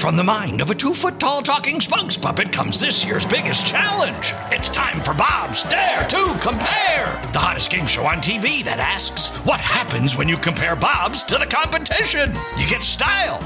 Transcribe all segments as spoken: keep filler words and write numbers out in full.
from the mind of a two-foot-tall talking spokes puppet comes this year's biggest challenge. It's time for Bob's Dare to Compare, the hottest game show on T V that asks, what happens when you compare Bobs to the competition? You get style.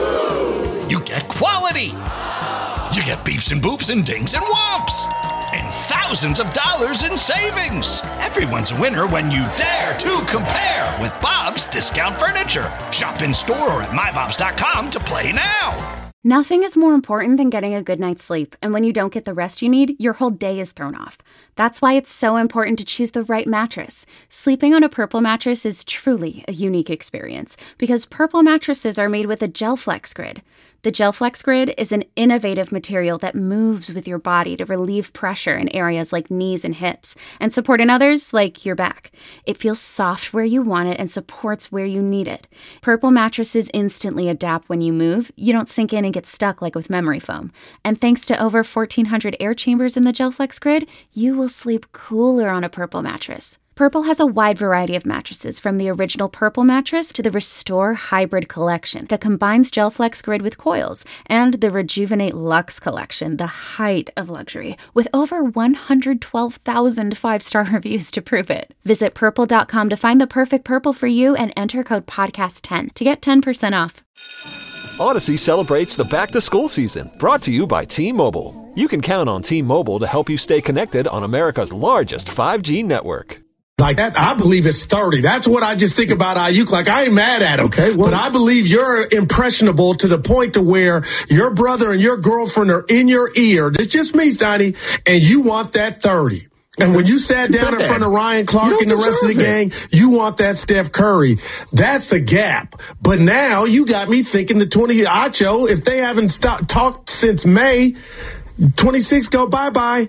You get quality. You get beeps and boops and dings and whomps. And thousands of dollars in savings. Everyone's a winner when you dare to compare with Bob's Discount Furniture. Shop in store or at my bobs dot com to play now. Nothing is more important than getting a good night's sleep, and when you don't get the rest you need, your whole day is thrown off. That's why it's so important to choose the right mattress. Sleeping on a Purple mattress is truly a unique experience, because Purple mattresses are made with a GelFlex Grid. The GelFlex Grid is an innovative material that moves with your body to relieve pressure in areas like knees and hips, and support in others like your back. It feels soft where you want it and supports where you need it. Purple mattresses instantly adapt when you move. You don't sink in and get stuck like with memory foam. And thanks to over fourteen hundred air chambers in the GelFlex Grid, you will sleep cooler on a Purple mattress. Purple has a wide variety of mattresses, from the original Purple mattress to the Restore Hybrid collection that combines GelFlex Grid with coils, and the Rejuvenate Luxe collection, the height of luxury, with over one hundred twelve thousand five-star reviews to prove it. Visit purple dot com to find the perfect Purple for you and enter code podcast ten to get ten percent off. Odyssey celebrates the back-to-school season, brought to you by T-Mobile. You can count on T-Mobile to help you stay connected on America's largest five G network. Like that, I believe it's thirty. That's what I just think about Ayuk. Like, I ain't mad at him. Okay, well, but I believe you're impressionable to the point to where your brother and your girlfriend are in your ear. This just means, Donnie, and you want that thirty. And when you sat down in front of Ryan Clark and the rest of the gang, you want that Steph Curry. That's a gap. But now you got me thinking the twenty Acho, if they haven't stopped talked since May, twenty-six go bye-bye.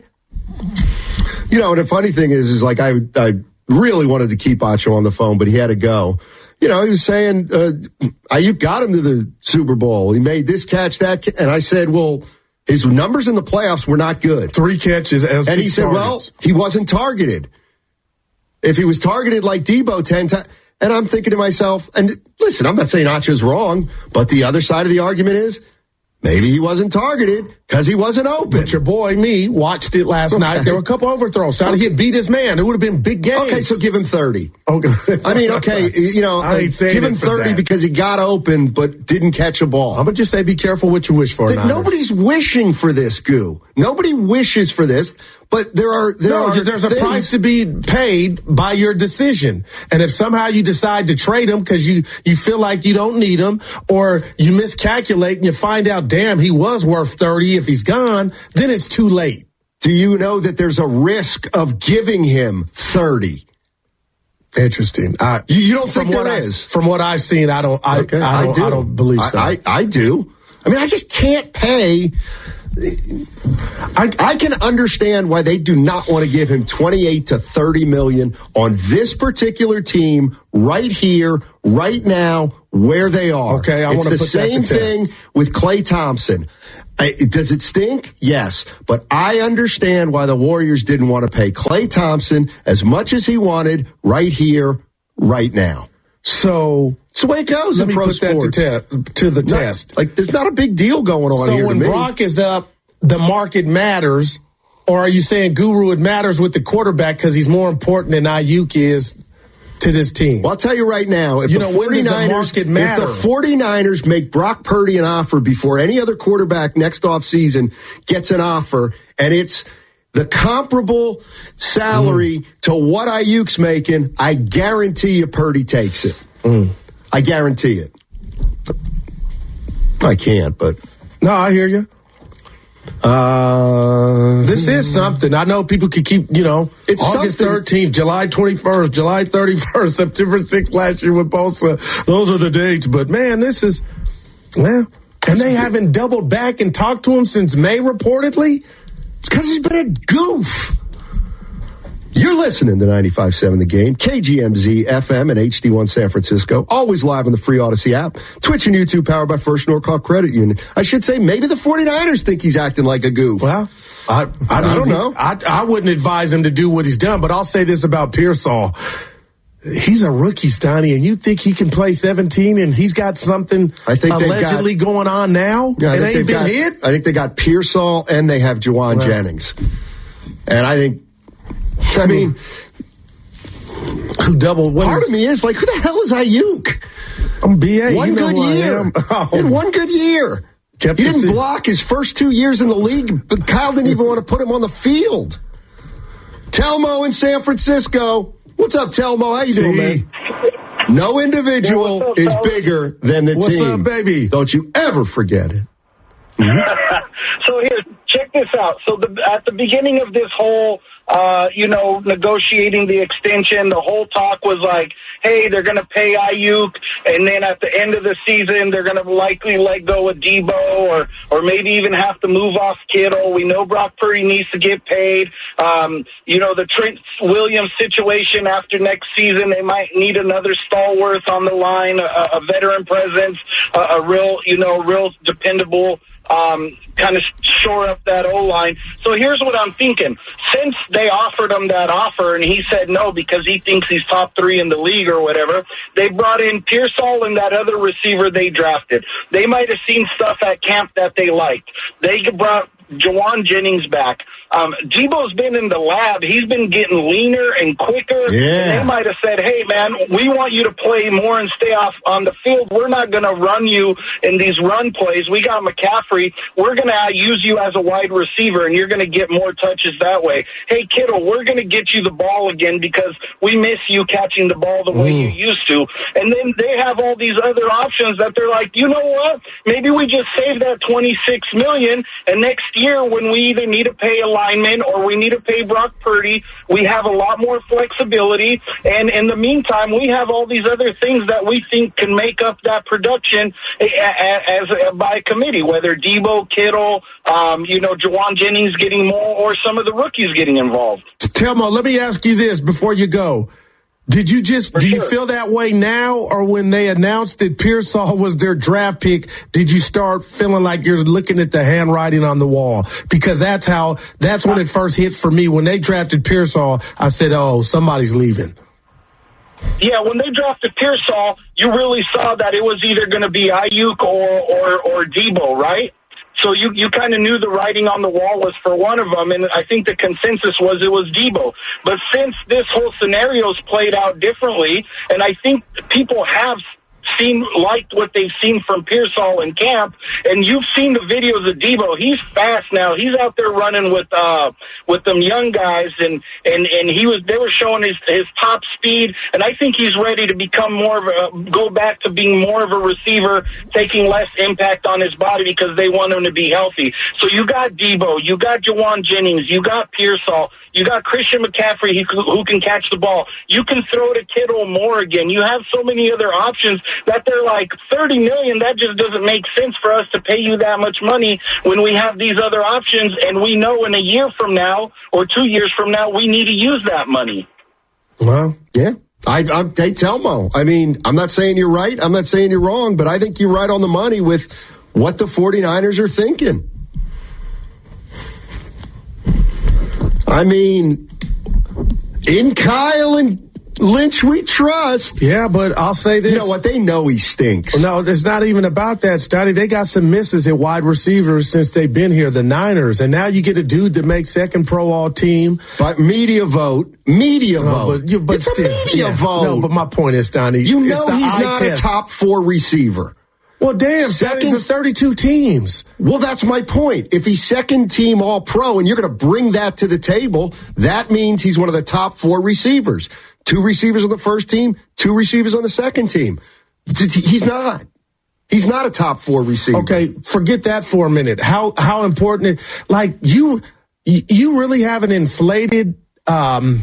You know, and the funny thing is, is like I, I really wanted to keep Acho on the phone, but he had to go. You know, he was saying, uh, Ayuk got him to the Super Bowl. He made this catch, that, ca-. and I said, well, his numbers in the playoffs were not good. Three catches and, and he said, targets. well, he wasn't targeted. If he was targeted like Debo ten times, and I'm thinking to myself, and listen, I'm not saying Acho's wrong, but the other side of the argument is, maybe he wasn't targeted because he wasn't open. But your boy, me, watched it last okay. night. There were a couple overthrows. Started, okay. He beat his man. It would have been big games. Okay, so give him thirty. Okay. I mean, okay, you know, I ain't saying give him thirty that. because he got open but didn't catch a ball. I'm going to just say be careful what you wish for. That nobody's wishing for this, Goo. Nobody wishes for this, but there are there no, are there's things. a price to be paid by your decision. And if somehow you decide to trade him because you, you feel like you don't need him, or you miscalculate and you find out, damn, he was worth thirty if he's gone, then it's too late. Do you know that there's a risk of giving him thirty? Interesting. I, you, you don't think there I, is? From what I've seen, I don't. I, okay, I, don't, I do. I don't believe so. I, I, I do. I mean, I just can't pay. I, I can understand why they do not want to give him twenty-eight to thirty million on this particular team right here, right now, where they are. Okay, I it's want to the put same that to thing test. with Klay Thompson. I, does it stink? Yes. But I understand why the Warriors didn't want to pay Klay Thompson as much as he wanted right here, right now. So it's the way it goes let in me pro put sports. that to, te- to the not, test. Like, there's not a big deal going on so here. So when to me. Brock is up, the market matters, or are you saying, Guru, it matters with the quarterback because he's more important than Ayuk is to this team? Well, I'll tell you right now, if you the know, 49ers, the if the 49ers make Brock Purdy an offer before any other quarterback next offseason gets an offer, and it's the comparable salary mm. to what Ayuk's making, I guarantee you Purdy takes it. Mm. I guarantee it. I can't, but... No, I hear you. Uh, this is something. I know people could keep, you know, it's August something. thirteenth, July twenty-first, July thirty-first, September sixth last year with Bosa. Those are the dates. But, man, this is, well, and they haven't doubled back and talked to him since May, reportedly? It's because he's been a goof. You're listening to ninety-five point seven The Game, K G M Z F M and H D one San Francisco. Always live on the free Odyssey app. Twitch and YouTube powered by First Norcross Credit Union. I should say maybe the 49ers think he's acting like a goof. Well, I, I, I don't know. I, I wouldn't advise him to do what he's done, but I'll say this about Pearsall. he's a rookie, Stoney, and you think he can play seventeen and he's got something I think allegedly got, going on now? Yeah, it ain't been got, hit? I think they got Pearsall and they have Juwan well, Jennings. And I think, I mean, who double? Part is, of me is like, who the hell is Ayuk? I'm B A. One you know good year. Oh. In one good year. Kept he didn't seat. block his first two years in the league, but Kyle didn't even want to put him on the field. Telmo in San Francisco. What's up, Telmo? How you See? doing, man? No individual yeah, up, is fellas? bigger than the what's team. What's up, baby? Don't you ever forget it. Mm-hmm. So here, check this out. So the, at the beginning of this whole, uh, you know, negotiating the extension, the whole talk was like, hey, they're going to pay Ayuk, and then at the end of the season, they're going to likely let go of Debo, or or maybe even have to move off Kittle. We know Brock Purdy needs to get paid. Um, you know, the Trent Williams situation after next season, they might need another stalwart on the line, a, a veteran presence, a, a real, you know, real dependable Um, kind of shore up that O-line. So here's what I'm thinking. Since they offered him that offer and he said no because he thinks he's top three in the league or whatever, they brought in Pearsall and that other receiver they drafted. They might have seen stuff at camp that they liked. They brought Juwan Jennings back. Um, Debo's been in the lab. He's been getting leaner and quicker. Yeah. And they might have said, hey, man, we want you to play more and stay off on the field. We're not going to run you in these run plays. We got McCaffrey. We're going to use you as a wide receiver, and you're going to get more touches that way. Hey, Kittle, we're going to get you the ball again because we miss you catching the ball the way mm. you used to. And then they have all these other options that they're like, you know what? Maybe we just save that twenty-six million dollars, and next year when we either need to pay a lineman or we need to pay Brock Purdy, we have a lot more flexibility. And in the meantime, we have all these other things that we think can make up that production as, as by committee, whether Debo, Kittle, um, you know, Juwan Jennings getting more, or some of the rookies getting involved. Telmo, let me ask you this before you go. Did you just, For do sure. you feel that way now, or when they announced that Pearsall was their draft pick, did you start feeling like you're looking at the handwriting on the wall? Because that's how, that's when it first hit for me. When they drafted Pearsall, I said, oh, somebody's leaving. Yeah, when they drafted Pearsall, you really saw that it was either going to be Ayuk or, or, or Debo, right? So you, you kind of knew the writing on the wall was for one of them, and I think the consensus was it was Debo. But since this whole scenario's played out differently, and I think people have seen, liked what they've seen from Pearsall in camp, and you've seen the videos of Debo. He's fast now. He's out there running with uh with them young guys, and and and he was they were showing his his top speed, and I think he's ready to become more of a go back to being more of a receiver, taking less impact on his body because they want him to be healthy. So you got Debo, you got Juwan Jennings, you got Pearsall, you got Christian McCaffrey who, who can catch the ball. You can throw to Kittle more again. You have so many other options that they're like thirty million dollars. That just doesn't make sense for us to pay you that much money when we have these other options, and we know in a year from now or two years from now we need to use that money. Well, yeah. I, I'm, hey, Telmo, I mean, I'm not saying you're right. I'm not saying you're wrong, but I think you're right on the money with what the 49ers are thinking. I mean, in Kyle and Lynch we trust. Yeah, but I'll say this. You know what? They know he stinks. No, it's not even about that, Stotty. They got some misses at wide receivers since they've been here, the Niners. And now you get a dude that makes second pro all team. But media vote. Media no, vote. But, you, but it's still, a media yeah, vote. No, but my point is, Stotty. You know he's not test. a top four receiver. Well, damn, second, there's thirty-two teams. Well, that's my point. If he's second team all pro and you're going to bring that to the table, that means he's one of the top four receivers. Two receivers on the first team, two receivers on the second team. He's not. He's not a top four receiver. Okay, forget that for a minute. How how important? Like you, you really have an inflated um,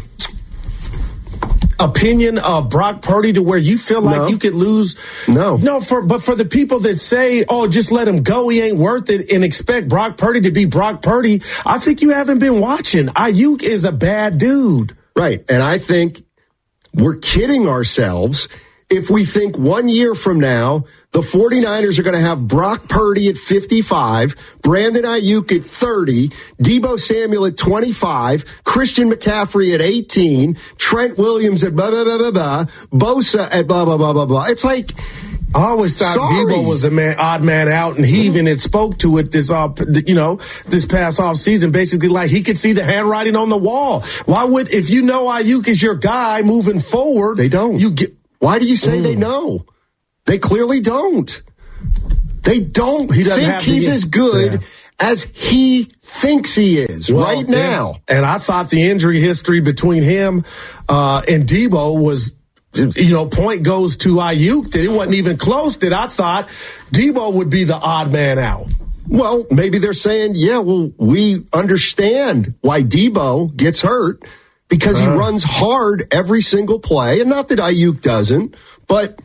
opinion of Brock Purdy to where you feel like no. you could lose. No, no. For but for the people that say, "Oh, just let him go. He ain't worth it," and expect Brock Purdy to be Brock Purdy, I think you haven't been watching. Ayuk is a bad dude. Right, and I think we're kidding ourselves if we think one year from now, the 49ers are going to have Brock Purdy at fifty-five, Brandon Ayuk at thirty, Deebo Samuel at twenty-five, Christian McCaffrey at eighteen, Trent Williams at blah, blah, blah, blah, blah, Bosa at blah, blah, blah, blah, blah. It's like, I always thought sorry. Deebo was the man, odd man out, and he even had spoke to it this, uh, you know, this past off season. Basically, like he could see the handwriting on the wall. Why would, if you know Ayuk is your guy moving forward, they don't. You get. Why do you say Mm. they know? They clearly don't. They don't He doesn't think have he's the- as good Yeah. as he thinks he is Well, right now. And, and I thought the injury history between him uh, and Deebo was, you know, point goes to Ayuk, that it wasn't even close, that I thought Deebo would be the odd man out. Well, maybe they're saying, yeah, well, we understand why Deebo gets hurt because he Uh. runs hard every single play. And not that Ayuk doesn't, but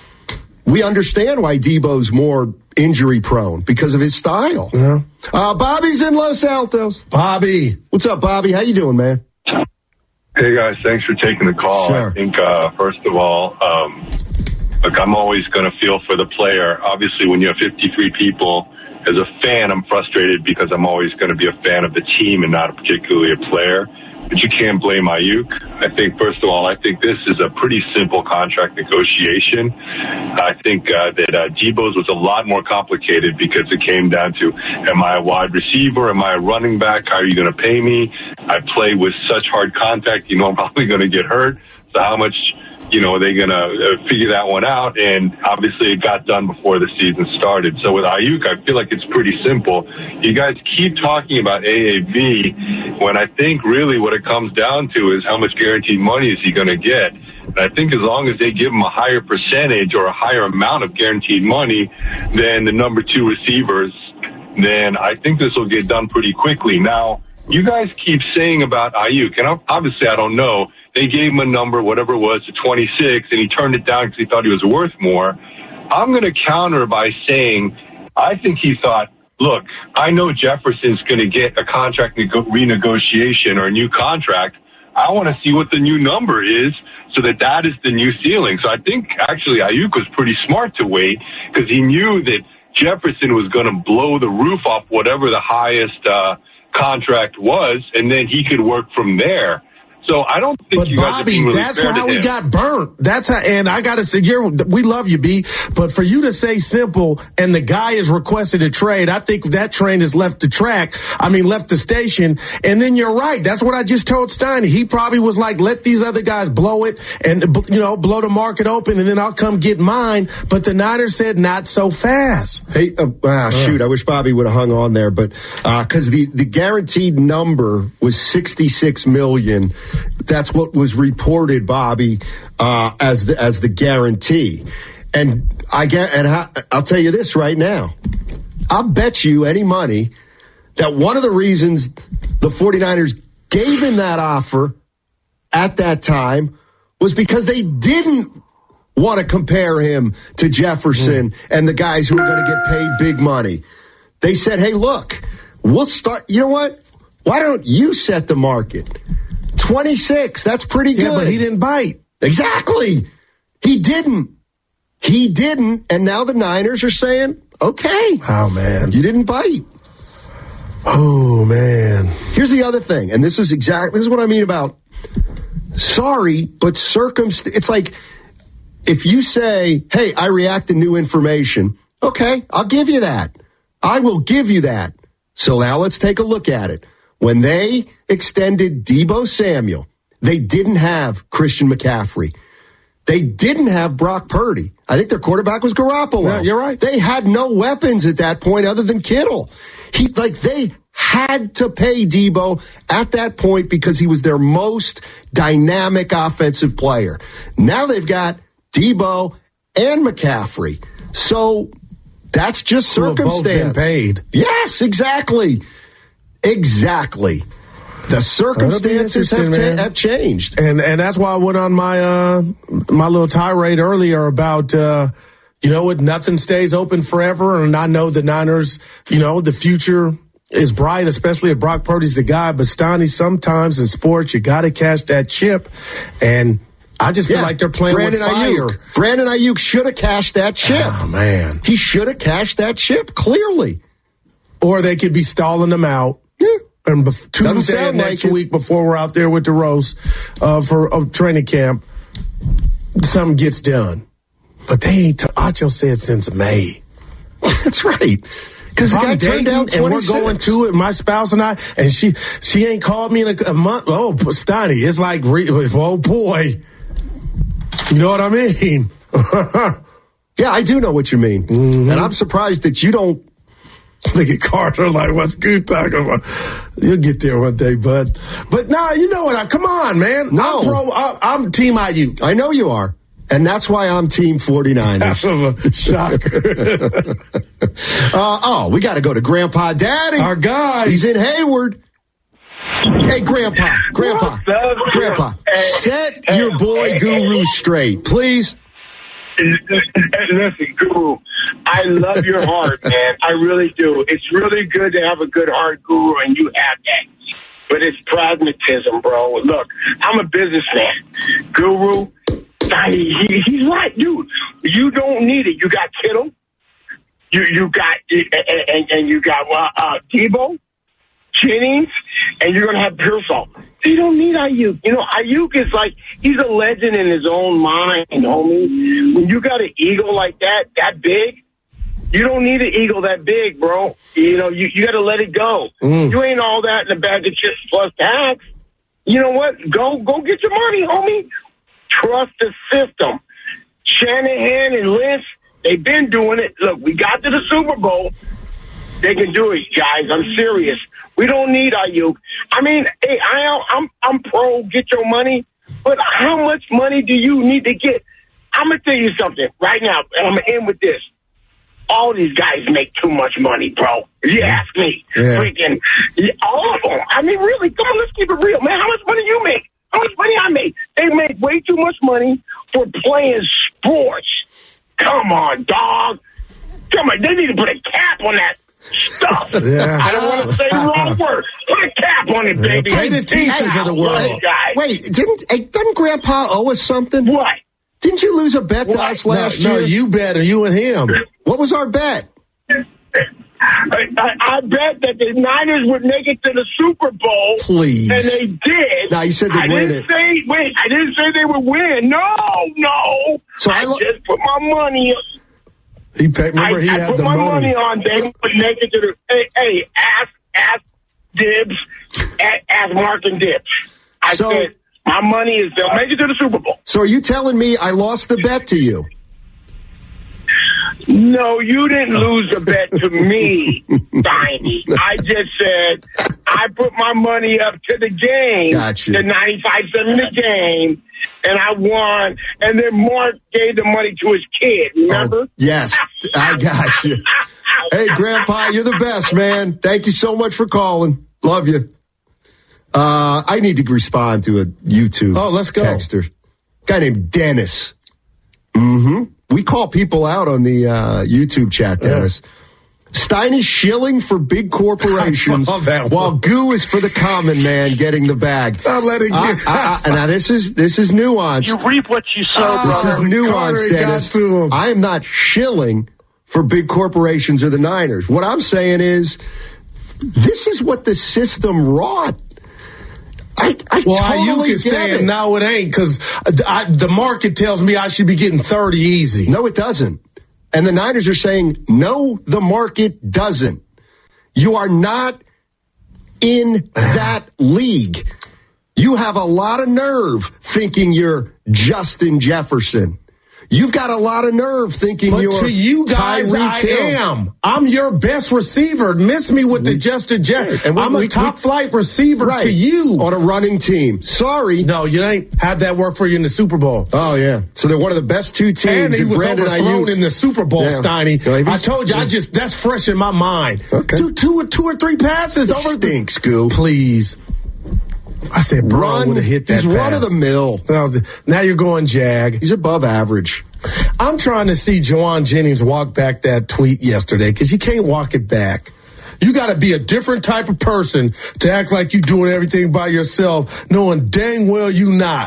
we understand why Deebo's more injury prone because of his style. Yeah. Uh, Bobby's in Los Altos. Bobby. What's up, Bobby? How you doing, man? Hey guys, thanks for taking the call. Sure. I think uh, first of all, um, look, I'm always going to feel for the player. Obviously, when you have fifty-three people, as a fan, I'm frustrated because I'm always going to be a fan of the team and not particularly a player. But you can't blame Ayuk. I think, first of all, I think this is a pretty simple contract negotiation. I think uh, that uh, Deebo's was a lot more complicated because it came down to, am I a wide receiver? Am I a running back? How are you going to pay me? I play with such hard contact, you know I'm probably going to get hurt. So how much, you know, are they going to uh, figure that one out? And obviously it got done before the season started. So with Ayuk, I feel like it's pretty simple. You guys keep talking about A A V when I think really what it comes down to is how much guaranteed money is he going to get. And I think as long as they give him a higher percentage or a higher amount of guaranteed money than the number two receivers, then I think this will get done pretty quickly. Now, you guys keep saying about Ayuk, and obviously I don't know. They gave him a number, whatever it was, to twenty-six, and he turned it down because he thought he was worth more. I'm going to counter by saying I think he thought, look, I know Jefferson's going to get a contract nego- renegotiation or a new contract. I want to see what the new number is so that that is the new ceiling. So I think actually Ayuk was pretty smart to wait because he knew that Jefferson was going to blow the roof off whatever the highest uh, contract was, and then he could work from there. So I don't think But you guys are Bobby, being really that's fair how to we him. got burnt. That's how, and I got to say, you're, we love you, B. But for you to say simple, and the guy is requested a trade, I think that train has left the track. I mean, left the station. And then you're right. That's what I just told Steiny. He probably was like, let these other guys blow it, and you know, blow the market open, and then I'll come get mine. But the Niners said not so fast. Hey, uh, ah, shoot! I wish Bobby would have hung on there, but because uh, the the guaranteed number was sixty-six million. That's what was reported, Bobby, uh, as the as the guarantee. And I get, and I, I'll tell you this right now. I'll bet you any money that one of the reasons the 49ers gave him that offer at that time was because they didn't want to compare him to Jefferson mm. and the guys who are going to get paid big money. They said, hey, look, we'll start. You know what? Why don't you set the market? twenty-six. That's pretty good. Yeah, but he didn't bite. Exactly. He didn't. He didn't. And now the Niners are saying, okay. Oh, man. You didn't bite. Oh, man. Here's the other thing. And this is exactly, this is what I mean about sorry, but circumstance. It's like if you say, hey, I react to new information. Okay, I'll give you that. I will give you that. So now let's take a look at it. When they extended Deebo Samuel, they didn't have Christian McCaffrey. They didn't have Brock Purdy. I think their quarterback was Garoppolo. Yeah, you're right. They had no weapons at that point other than Kittle. He like they had to pay Deebo at that point because he was their most dynamic offensive player. Now they've got Deebo and McCaffrey. So that's just circumstance. Who have both been paid. Yes, exactly. Exactly. The circumstances have, ta- have changed. And and that's why I went on my uh, my little tirade earlier about, uh, you know, what, nothing stays open forever. And I know the Niners, you know, the future is bright, especially if Brock Purdy's the guy. But, Stoney, sometimes in sports, you got to catch that chip. And I just feel Yeah, like they're playing Brandon with fire. Ayuk. Brandon Ayuk should have cashed that chip. Oh, man. He should have cashed that chip, clearly. Or they could be stalling them out. Yeah. And bef- Tuesday sound of next like it. week, before we're out there with the roast uh, for uh, training camp, something gets done. But they ain't, t- Acho said since May. That's right. Because the guy turned down and we're going to it, my spouse and I, and she she ain't called me in a, a month. Oh, Steiny, it's like, re- oh boy. You know what I mean? Yeah, I do know what you mean. Mm-hmm. And I'm surprised that you don't. Look at Carter like, what's good talking about? You'll get there one day, bud. But nah, you know what? I, come on, man. No. I'm, pro, I, I'm Team I U. I know you are. And that's why I'm Team forty-niners. Half of a shocker. uh, oh, we got to go to Grandpa Daddy. Our guy. He's in Hayward. Hey, Grandpa. Grandpa. Grandpa. Set your boy Guru straight, please. Listen, Guru, I love your heart, man. I really do. It's really good to have a good heart, Guru, and you have that. But it's pragmatism, bro. Look, I'm a businessman. Guru, he, he's right, dude. You don't need it. You got Kittle. You you got and, and you got uh, uh, Debo, Jennings, and you're gonna have Pearsall. You don't need Ayuk. You know, Ayuk is like, he's a legend in his own mind, homie. When you got an ego like that, that big, you don't need an ego that big, bro. You know, you, you got to let it go. Mm. You ain't all that in a bag of chips plus tax. You know what? Go go get your money, homie. Trust the system. Shanahan and Lynch, they've been doing it. Look, we got to the Super Bowl. They can do it, guys. I'm serious. We don't need Ayuk. I mean, hey, I, I'm I'm pro get your money, but how much money do you need to get? I'm gonna tell you something right now, and I'm gonna end with this. All these guys make too much money, bro. If you ask me, yeah. freaking all of them. I mean, really, come on, let's keep it real, man. How much money you make? How much money I make? They make way too much money for playing sports. Come on, dog. Come on, they need to put a cap on that stuff. Yeah. I don't want to say the wrong word. Put a cap on it, baby. Pay the teachers of the world. Wait, didn't hey, doesn't Grandpa owe us something? What? Didn't you lose a bet to What? us last no, year? No, you bet, or you and him. What was our bet? I, I, I bet that the Niners would make it to the Super Bowl. Please. And they did. No, you said they'd I win didn't it. say, wait, I didn't say they would win. No, no. So I I, lo- just put my money on. He paid, remember, I, he I had put the my money. money. on they would make it to the. Hey, hey ask, ask Dibs, ask, ask Mark and Dibs. I So- said my money is they'll make it to the Super Bowl. So are you telling me I lost the bet to you? No, you didn't lose the bet to me, Tiny. I just said I put my money up to the game, Gotcha. the ninety-five seven the game, and I won. And then Mark gave the money to his kid, remember? Oh, yes, I got you. Hey, Grandpa, you're the best, man. Thank you so much for calling. Love you. Uh, I need to respond to a YouTube Oh, let's go. texter. Guy named Dennis. Mm-hmm. We call people out on the uh, YouTube chat, Dennis. Yeah. Steiny shilling for big corporations, while Goo is for the common man getting the bag. I'll let it uh, get. uh, uh, now this is this is nuanced. You reap what you sow, uh, brother. This is nuanced, Dennis. I am not shilling for big corporations or the Niners. What I'm saying is, this is what the system wrought. I, I well, totally Ayuk is get saying, it. no, it ain't, because the market tells me I should be getting thirty easy. No, it doesn't. And the Niners are saying, no, the market doesn't. You are not in that league. You have a lot of nerve thinking you're Justin Jefferson. You've got a lot of nerve thinking but you're to you guys, Tyreek I Hill. am. I'm your best receiver. Miss me with the Justin Jefferson. I'm we, a top we, flight receiver right, to you. On a running team. Sorry. No, you ain't. How'd that work for you in the Super Bowl? Oh, yeah. So they're one of the best two teams. And he was Brandon overthrown Ayuk. in the Super Bowl, yeah. Steiny. No, I told you, I just, that's fresh in my mind. Okay. Two, two, or, two or three passes. It over stinks, Goo. Please. I said, Braun would have hit that He's pass. run of the mill. Now you're going Jag. He's above average. I'm trying to see Jauan Jennings walk back that tweet yesterday because you can't walk it back. You got to be a different type of person to act like you're doing everything by yourself, knowing dang well you not.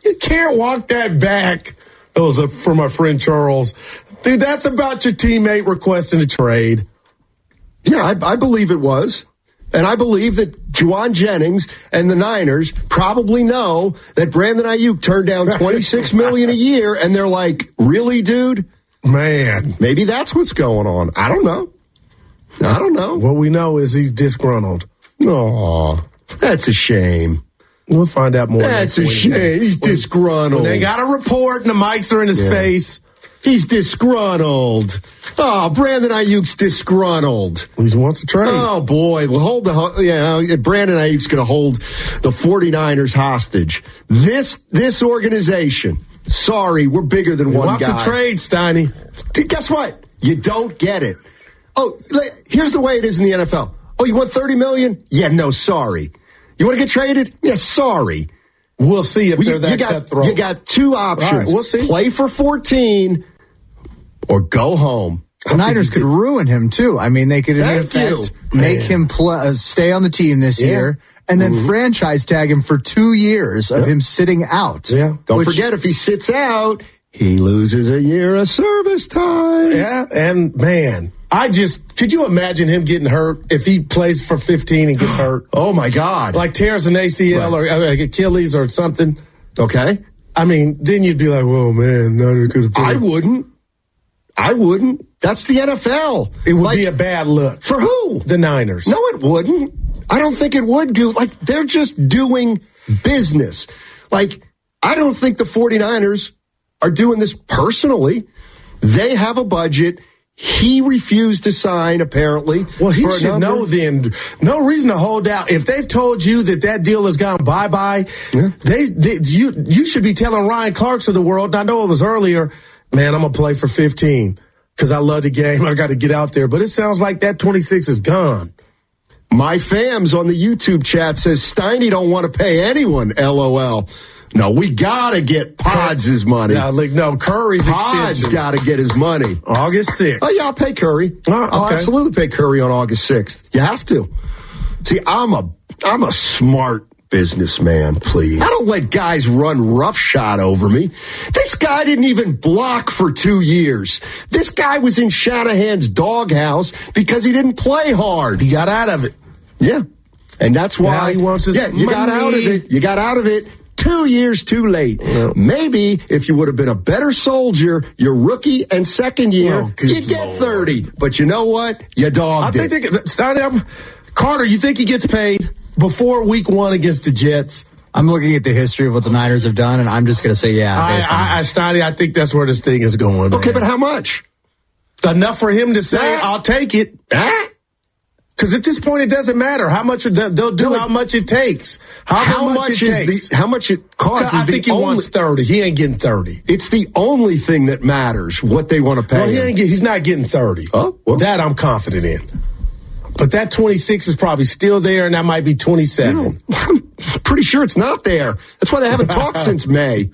You can't walk that back. It was a, for my friend Charles. Dude, that's about your teammate requesting a trade. Yeah, I, I believe it was. And I believe that Juwan Jennings and the Niners probably know that Brandon Ayuk turned down twenty-six million dollars a year, and they're like, really, dude? Man. Maybe that's what's going on. I don't know. I don't know. What we know is he's disgruntled. Aw, that's a shame. We'll find out more. That's a shame. He's when, disgruntled. When they got a report and the mics are in his yeah. face. He's disgruntled. Oh, Brandon Ayuk's disgruntled. He wants to trade. Oh, boy. Well, hold the, yeah, Brandon Ayuk's going to hold the 49ers hostage. This, this organization, sorry, we're bigger than he one wants guy. Wants to trade, Steiny. Guess what? You don't get it. Oh, here's the way it is in the N F L. Oh, you want thirty million dollars? Yeah, no, sorry. You want to get traded? Yeah, sorry. We'll see if well, they're you, that you got, cutthroat. You got two options. Right, we'll see. Play for fourteen or go home. The Niners could ruin him, too. I mean, they could, in Thank effect, you. make Man. him pl- uh, stay on the team this yeah. year and then mm-hmm. franchise tag him for two years of yeah. him sitting out. Yeah. Don't which, forget, if he sits out, he loses a year of service time. Yeah, and, man, I just, could you imagine him getting hurt if he plays for fifteen and gets hurt? Oh, my God. Like tears an A C L right. or uh, Achilles or something. Okay. I mean, then you'd be like, whoa, man, no, could I wouldn't. I wouldn't. That's the N F L. It would like, be a bad look. For who? The Niners. No, it wouldn't. I don't think it would, Goot. Like, they're just doing business. Like, I don't think the 49ers are doing this personally. They have a budget. He refused to sign, apparently. Well, he should number. know then. No reason to hold out. If they've told you that that deal has gone bye-bye, yeah. they, they you you should be telling Ryan Clarks of the world, and I know it was earlier, man, I'm going to play for fifteen because I love the game. I got to get out there. But it sounds like that twenty-six is gone. My fams on the YouTube chat says Steiny don't want to pay anyone, LOL. No, we got to get Pods' money. Yeah, like, no, Curry's Pods got to get his money. August sixth. Oh, yeah, I'll pay Curry. Oh, okay. I'll absolutely pay Curry on August sixth. You have to. See, I'm a I'm a smart businessman, please. I don't let guys run roughshod over me. This guy didn't even block for two years. This guy was in Shanahan's doghouse because he didn't play hard. He got out of it. Yeah. And that's why now he wants his Yeah, you money. got out of it. You got out of it. Two years too late. Yeah. Maybe if you would have been a better soldier your rookie and second year, oh, you'd get Lord. thirty. But you know what? You dogged I it. think they could, start up. Carter, you think he gets paid before week one against the Jets? I'm looking at the history of what the Niners have done, and I'm just going to say, yeah. I, I, I, Steiny, I think that's where this thing is going. Man. Okay, but how much? Enough for him to say, ah. I'll take it. Ah. Because at this point, it doesn't matter how much they'll do, no, how much it takes, how, how much, much it is takes. The, how much it costs. I is think the he only, wants thirty. He ain't getting thirty. It's the only thing that matters. What they want to pay. Well, he him. ain't get, he's not getting thirty. Oh, well. That I'm confident in. But that twenty-six is probably still there, and that might be twenty-seven. You know, I'm pretty sure it's not there. That's why they haven't talked since May.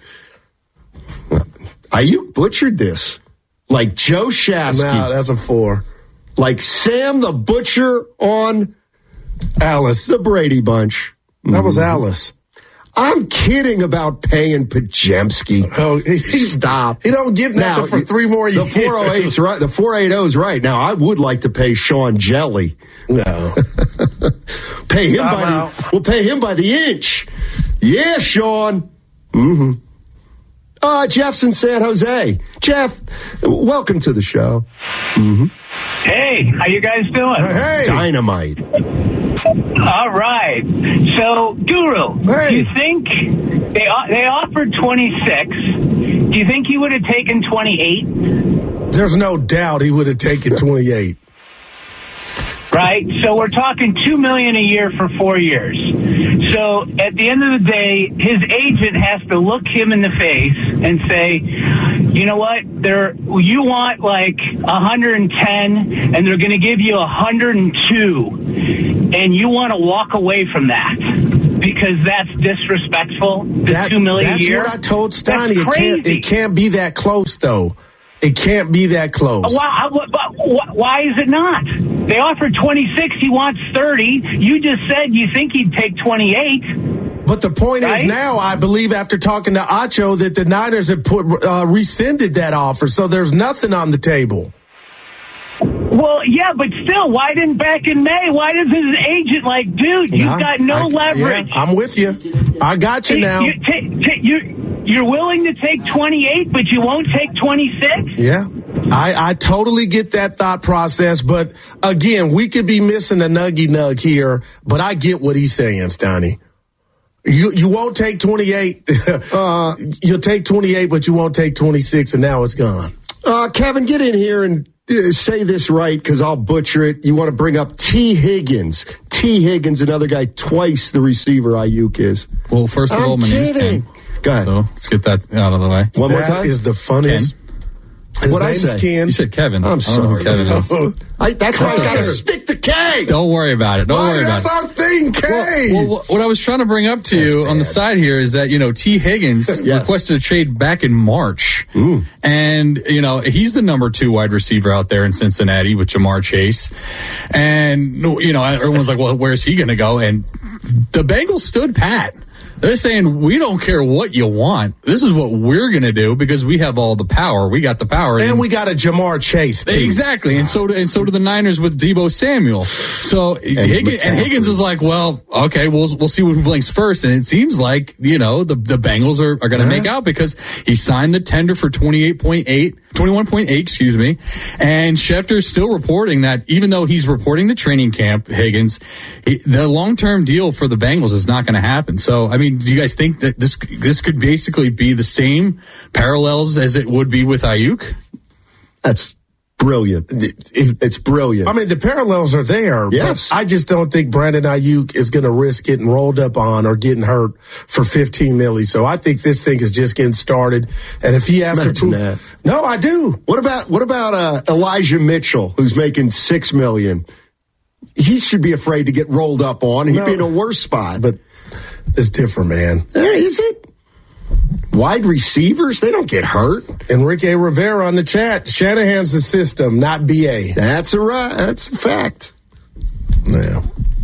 Ayuk butchered this like Joe Shasky. No, that's a four. Like Sam the Butcher on Alice. The Brady Bunch. That was Alice. I'm kidding about paying Pajemski. Oh, he, he, Stop. He don't get nothing now, for three more years. The four oh eight's right. The four eighty's right. Now, I would like to pay Sean Jelly. No. pay him Stop by out. the, we'll pay him by the inch. Yeah, Sean. Mm-hmm. Uh, Jeff's in San Jose. Jeff, welcome to the show. Mm-hmm. Hey, how you guys doing? Hey. Dynamite. All right. So, Guru, hey. do you think they they offered twenty-six? Do you think he would have taken twenty-eight? There's no doubt he would have taken twenty-eight. Right? So we're talking two million dollars a year for four years. So at the end of the day, his agent has to look him in the face and say, you know what, They're, you want like one hundred ten and they're going to give you one hundred two, and you want to walk away from that because that's disrespectful. The that, two million that's a year. That's what I told Steiny. That's it can't, it can't be that close, though. It can't be that close. Why, why, why is it not? They offered twenty-six. He wants thirty. You just said you think he'd take twenty-eight. But the point right? is now, I believe after talking to Acho, that the Niners have put uh, rescinded that offer, so there's nothing on the table. Well, yeah, but still, why didn't back in May? Why does his agent like, dude, you've Nah, got no I, leverage. Yeah, I'm with you. I got you Hey, now. You, t- t- you're, you're willing to take twenty-eight, but you won't take twenty-six? Yeah, I, I totally get that thought process. But again, we could be missing a nuggy nug here, but I get what he's saying, Stoney. You you won't take twenty-eight. uh, you'll take twenty-eight, but you won't take twenty-six, and now it's gone. Uh, Kevin, get in here and uh, say this right, because I'll butcher it. You want to bring up T. Higgins. T. Higgins, another guy twice the receiver Ayuk is. Well, first of I'm all, my name's kidding. Ken. Go ahead. So let's get that out of the way. One more That time. is the funniest. His What'd I name's say? Ken. You said Kevin. I'm I don't know sorry. who Kevin is. I, that's why I That's got to okay. stick the K. Don't worry about it. Don't Why, worry about that's it. our thing, K. Well, well, what I was trying to bring up to you on the side here is that, you know, T. Higgins Yes. requested a trade back in March. Mm. And, you know, he's the number two wide receiver out there in Cincinnati with Jamar Chase. And, you know, everyone's like, well, where's he going to go? And the Bengals stood pat. They're saying, we don't care what you want. This is what we're going to do because we have all the power. We got the power. And we got a Jamar Chase, too. Exactly, and so do, and so do the Niners with Deebo Samuel. So Higgins, and Higgins was like, "Well, okay, we'll we'll see who blinks first." And it seems like you know the the Bengals are, are going to Yeah. make out because he signed the tender for twenty-eight point eight, twenty-one point eight, excuse me. And Schefter's still reporting that even though he's reporting to training camp, Higgins, he, the long term deal for the Bengals is not going to happen. So, I mean, do you guys think that this this could basically be the same parallels as it would be with Ayuk? That's brilliant. It's brilliant. I mean, the parallels are there. Yes. But I just don't think Brandon Ayuk is going to risk getting rolled up on or getting hurt for fifteen milli. So I think this thing is just getting started. And if he has Imagine to prove, that. no, I do. What about what about uh, Elijah Mitchell, who's making six million? He should be afraid to get rolled up on. He'd No. be in a worse spot. But it's different, man. Eh, is it? Wide receivers, they don't get hurt. Enrique Rivera on the chat. Shanahan's the system, not B A. That's a right. That's a fact. Yeah.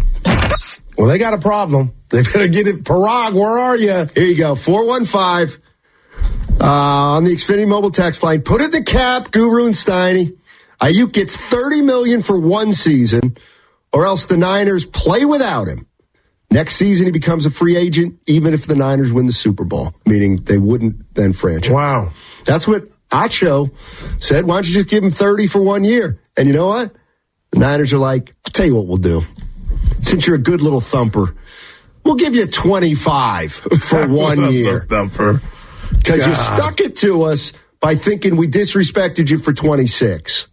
Well, they got a problem. They better get it. Parag, where are you? Here you go. four one five uh, on the Xfinity mobile text line. Put in the cap, Guru and Steiny. Ayuk gets thirty million dollars for one season, or else the Niners play without him. Next season, he becomes a free agent, even if the Niners win the Super Bowl, meaning they wouldn't then franchise. Wow. That's what Acho said. Why don't you just give him thirty for one year? And you know what? The Niners are like, I'll tell you what we'll do. Since you're a good little thumper, we'll give you twenty-five for one year. Thumper. Because you God. stuck it to us by thinking we disrespected you for twenty-six.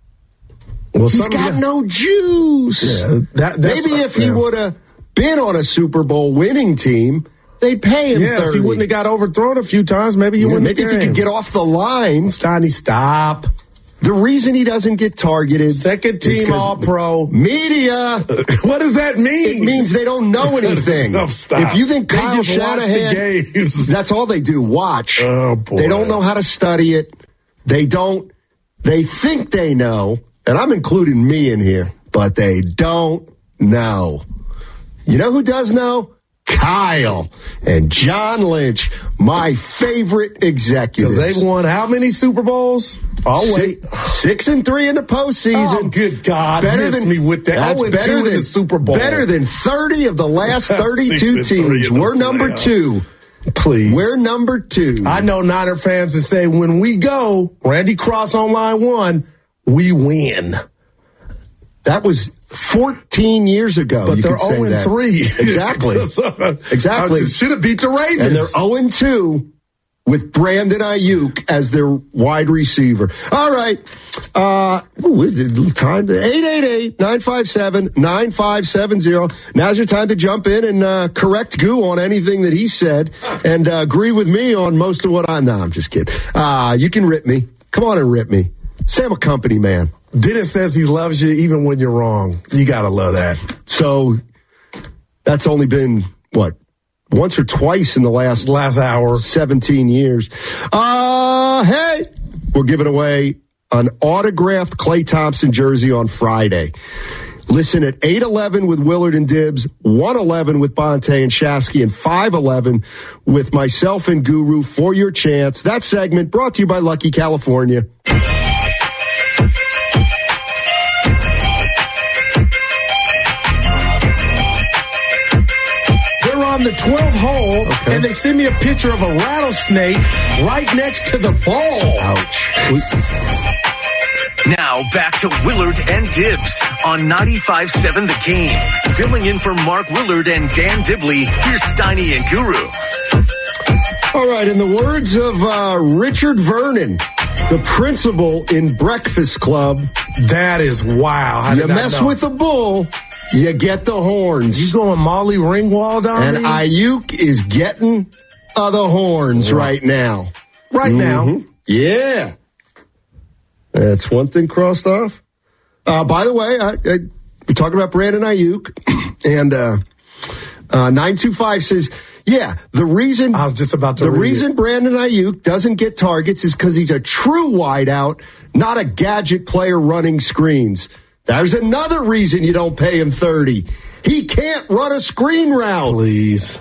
Well, He's some got of you- no juice. Yeah, that, that's, Maybe if he yeah. would have been on a Super Bowl winning team, they'd pay him Yeah, thirty. if he wouldn't have got overthrown a few times, maybe you Yeah, wouldn't maybe have if he could get off the line. Steiny, stop. The reason he doesn't get targeted. Second is team 'cause All-Pro. Media. What does that mean? It means they don't know anything. No, stop. If you think They Kyle just watch the Shanahan, games. that's all they do, watch. Oh, boy. They don't know how to study it. They don't, they think they know, and I'm including me in here, but they don't know. You know who does know? Kyle and John Lynch, my favorite executives. Because they've won how many Super Bowls? I'll Six, wait. six and three in the postseason. Oh, good God. Better Miss than me with that. That's oh, and better two than in the Super Bowl. Better than thirty of the last Six thirty-two and three teams. in the We're number playoffs. two. Please. We're number two. I know Niner fans that say when we go, Randy Cross on line one, we win. That was fourteen years ago. But you they're could say oh and that. three. Exactly. Exactly. Should have beat the Ravens. And they're oh and two with Brandon Ayuk as their wide receiver. All right. Uh, ooh, is it time to eight eight eight, nine five seven, nine five seven zero. Now's your time to jump in and uh, correct Goo on anything that he said and uh, agree with me on most of what I... No, I'm just kidding. Uh, you can rip me. Come on and rip me. Say I'm a company man. Dennis says he loves you even when you're wrong. You got to love that. So that's only been, what, once or twice in the last Last hour. seventeen years. Uh, hey, we're giving away an autographed Klay Thompson jersey on Friday. Listen at eight eleven with Willard and Dibbs, one eleven with Bonte and Shasky, and five eleven with myself and Guru for your chance. That segment brought to you by Lucky California. They're on the twelfth hole, okay. And they send me a picture of a rattlesnake right next to the ball. Ouch. Now back to Willard and Dibbs on ninety-five seven The Game. Filling in for Mark Willard and Dan Dibley, here's Steiny and Guru. All right, in the words of uh, Richard Vernon, the principal in Breakfast Club. That is wow. How you mess with the bull, you get the horns. You going Molly Ringwald on And me? Ayuk is getting uh, the horns right, right now. Right mm-hmm. now? Yeah. That's one thing crossed off. Uh, by the way, I, I, we're talking about Brandon Ayuk, and uh, uh, nine two five says, yeah, the reason I was just about to the read reason it. Brandon Ayuk doesn't get targets is because he's a true wideout, not a gadget player running screens. There's another reason you don't pay him thirty. He can't run a screen route. Please.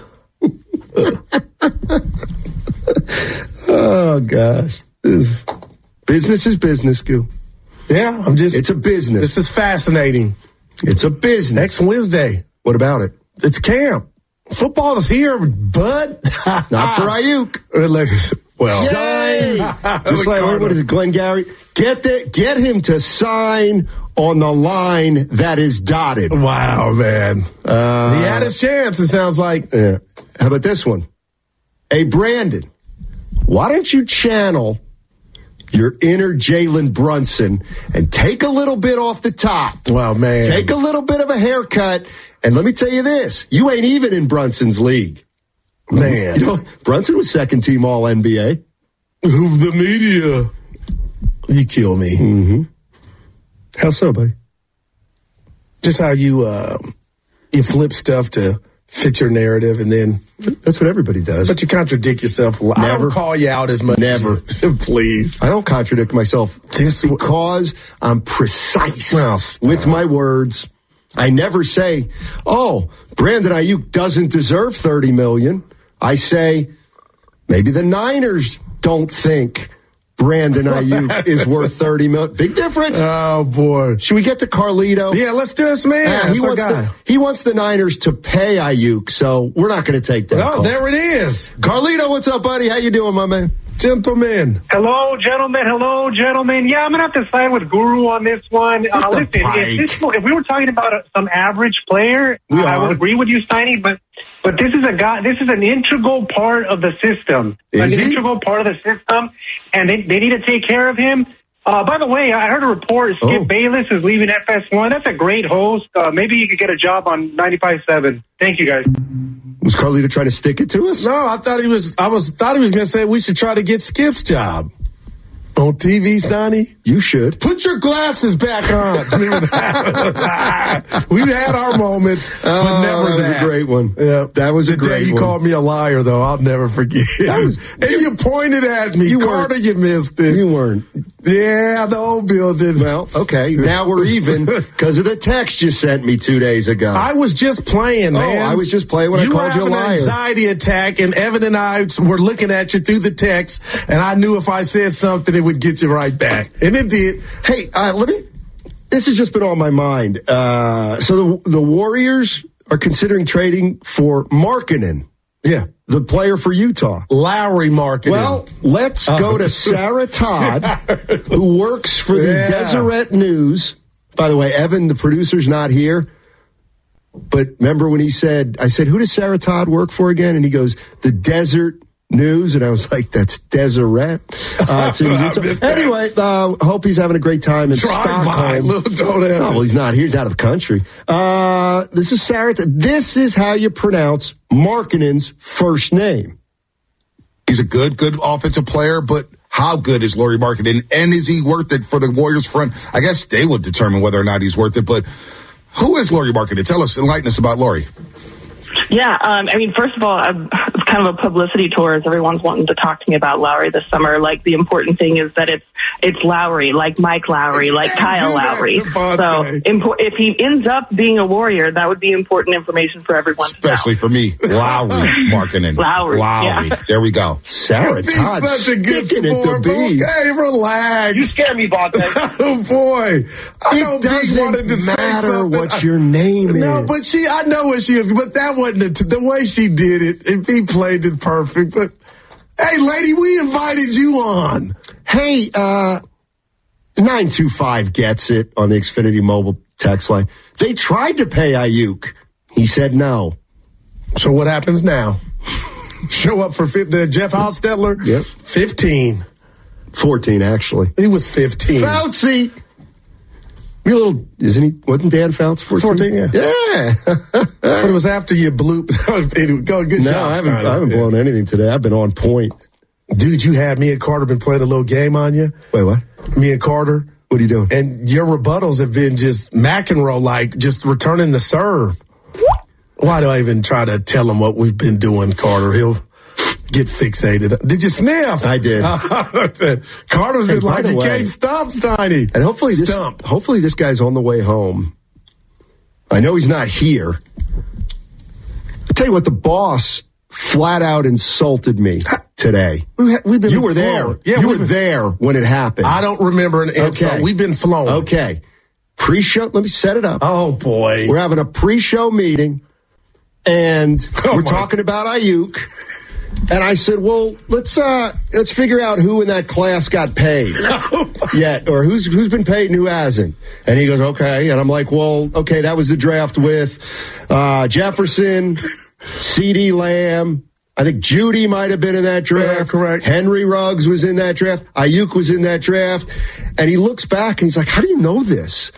Oh, gosh. This business is business, Goo. Yeah, I'm just... It's a business. This is fascinating. It's a business. Next Wednesday. What about it? It's camp. Football is here, bud. Not for Ayuk. Well, sign. Just like, what is it, Glenn Gary? Get the, get him to sign on the line that is dotted. Wow, man. Uh, he had his chance, it sounds like. Yeah. How about this one? Hey, Brandon, why don't you channel your inner Jalen Brunson and take a little bit off the top? Wow, man. Take a little bit of a haircut. And let me tell you this, you ain't even in Brunson's league. Man. You know, Brunson was second team all N B A. The media. You kill me. Mm-hmm. How so, buddy? Just how you uh, you flip stuff to fit your narrative, and then that's what everybody does. But you contradict yourself a lot. Never. I don't call you out as much. Never. As you, please. I don't contradict myself this because I'm precise well, with my words. I never say, oh, Brandon Ayuk doesn't deserve thirty million dollars. I say, maybe the Niners don't think Brandon Ayuk is worth thirty million dollars. Big difference. Oh, boy. Should we get to Carlito? Yeah, let's do this, man. Uh, he, wants the, he wants the Niners to pay Ayuk, so we're not going to take that. No, call. There it is. Carlito, what's up, buddy? How you doing, my man? Gentlemen. Hello, gentlemen. Hello, gentlemen. Yeah, I'm going to have to side with Guru on this one. Uh, listen, if, this, if we were talking about a, some average player, uh, I would agree with you, Steiny, but but this is a guy, this is an integral part of the system. Is an he? integral part of the system, and they, they need to take care of him. Uh, by the way, I heard a report Skip oh. Bayless is leaving F S one. That's a great host. Uh, maybe you could get a job on ninety-five seven. Thank you, guys. Was Carlito trying to stick it to us? No, I thought he was. I was thought he was going to say we should try to get Skip's job on T V, Stoney. You should put your glasses back on. We've had our moments, but oh, never that. Was that. a great one. Yeah, that was the a great day you one. called me a liar, though. I'll never forget. That was, and you, you pointed at me, you Carter. You missed it. You weren't. Yeah, the old building. Well, okay. Now we're even because of the text you sent me two days ago. I was just playing, man. Oh, I was just playing when you I called you a liar. You were having an anxiety attack, and Evan and I were looking at you through the text, and I knew if I said something, it would get you right back. And it did. Hey, uh, let me. This has just been on my mind. Uh, so the the Warriors are considering trading for Markkanen. Yeah, the player for Utah, Lowry Markkanen. Well, let's oh. go to Sarah Todd, who works for the yeah. Deseret News. By the way, Evan, the producer's not here. But remember when he said, I said, who does Sarah Todd work for again? And he goes, the Desert News. And I was like, that's Deseret. Uh, it's anyway, uh, hope he's having a great time in Try Stockholm. My little don't oh, well, he's not here. He's out of the country. Uh, this is Sarah. This is how you pronounce Markkanen's first name. He's a good, good offensive player, but how good is Lauri Markkanen? And is he worth it for the Warriors front? I guess they will determine whether or not he's worth it, but who is Lauri Markkanen? Tell us, enlighten us about Lauri. Yeah, um, I mean, first of all, I'm kind of a publicity tour as everyone's wanting to talk to me about Lowry this summer. Like, the important thing is that it's it's Lowry, like Mike Lowry, like Kyle Lowry. So impo- if he ends up being a Warrior, that would be important information for everyone. Especially for me. Lowry, marketing. Lowry. Lowry. Yeah. There we go. Sarah He's Todd such a good sticking it sport. to be. Okay, relax. You scare me, Bonte. Oh, boy. I know It B wanted to doesn't say matter something. what your name is. No, but she, I know what she is, but that wasn't the, the way she did it. If he played it perfect, but hey, lady, we invited you on. Hey, uh, nine two five gets it on the Xfinity mobile text line. They tried to pay Ayuk. He said no. So what happens now? Show up for the Jeff Hostetler? Yep. fifteen. fourteen, actually. He was fifteen. Fauci. We a little, isn't he? Wasn't Dan Fouts fourteen? fourteen, yeah. Yeah. But it was after you bloop. Anyway, go, good no, job, I haven't, Steiner. I haven't blown anything today. I've been on point. Dude, you had me and Carter been playing a little game on you. Wait, what? Me and Carter. What are you doing? And your rebuttals have been just McEnroe, like just returning the serve. Why do I even try to tell him what we've been doing, Carter? He'll get fixated. Did you sniff? I did. Carter's been Hey, by like, the you way- can't stop, Steiny. And hopefully this, Stump. hopefully this guy's on the way home. I know he's not here. I'll tell you what, the boss flat out insulted me today. We ha- We've been You were flown. there. Yeah, you we've were been- there when it happened. I don't remember an insult. Okay. We've been flown. Okay. Pre-show, let me set it up. Oh, boy. We're having a pre-show meeting, and Oh, we're my- talking about Ayuk. And I said, well, let's uh, let's figure out who in that class got paid yet, or who's who's been paid and who hasn't. And he goes, okay. And I'm like, well, okay, that was the draft with uh, Jefferson, CeeDee Lamb. I think Judy might have been in that draft. Yeah, correct. Henry Ruggs was in that draft. Ayuk was in that draft. And he looks back and he's like, how do you know this?